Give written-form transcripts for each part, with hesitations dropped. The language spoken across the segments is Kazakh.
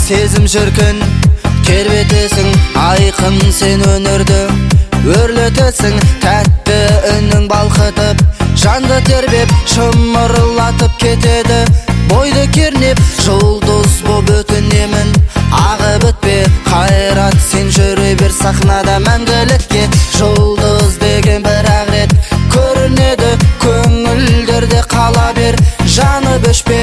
сезім шіркін тербетесің, айқын сен өнерді өрлетесің. Тәтті үнің балқытып, жанды тербеп, шымырлатып кетеді. Бойды кернеп, жұлдыз боп өтінемін, ағып өтпе қайрат, сен жүре бер сахнада мәңгілікке. Жұлдыз деген бір-ақ рет көрінеді, көңілдерде қала бер, жанып өшпе.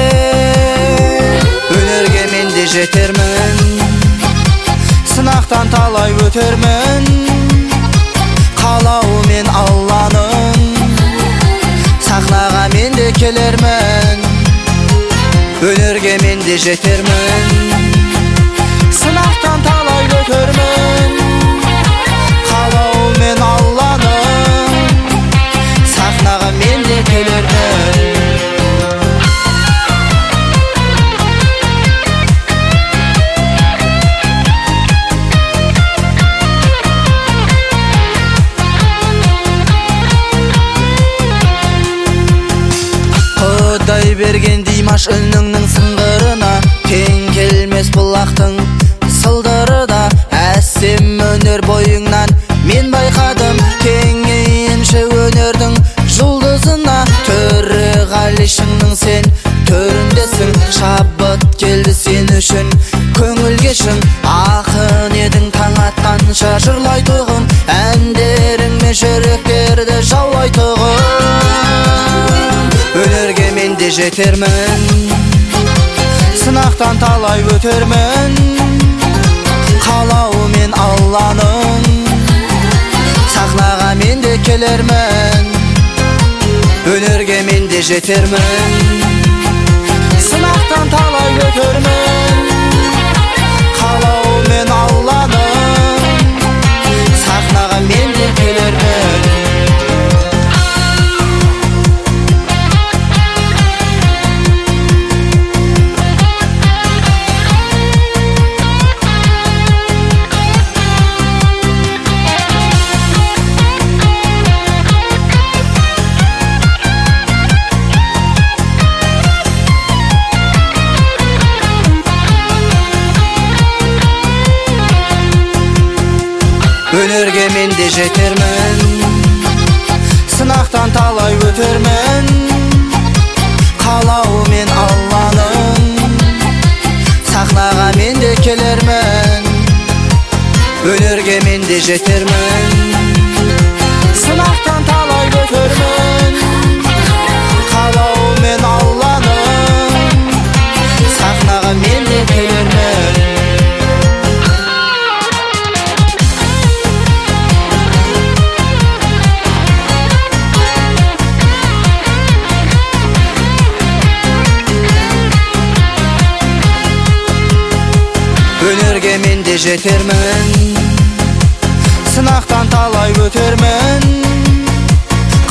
Өнерге мен де жетермін, сынақтан талай өтермін, қалауымен Алланың, сахнаға мен де келермін. Өнерге мен де жетермін, сынақтан талай өтермін, қалауымен Алланың, сахнаға мен де келермін. Құдай берген Димаш үніңнің сыңғырына, тең келмес бұлақтың сылдыры да. Әсем өнер бойыңнан мен байқадым, теңейінші өнердің жұлдызына. Төреғали шыңның сен төріндесің, шабыт келді сен үшін көңілге шың. Ақын едің таң атқанша жырлайтұғын, әндеріңмен жүректерді жаулайтұғын. Өнерге мен де жетермін, сынақтан талай өтермін, қалауымен Алланың, сахнаға мен де келермін. Өнерге мен де жетермін, сынақтан талай өтермін, қалауымен Алланың, сахнаға мен де келермін. Өнерге мен де жетермін, сынақтан талай өтермін, қалауымен Алланың, сахнаға мен де келермін. Өнерге мен де жетермін, сынақтан талай өтермін, қалауымен Алланың, сахнаға мен де келермін. Өнерге мен де жетермін, сынақтан талай өтермін,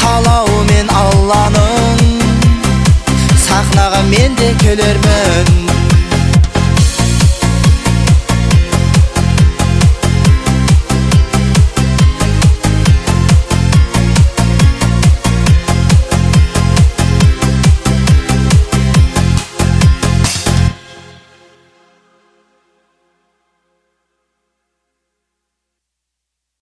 қалауымен Алланың, сахнаға мен де келермін.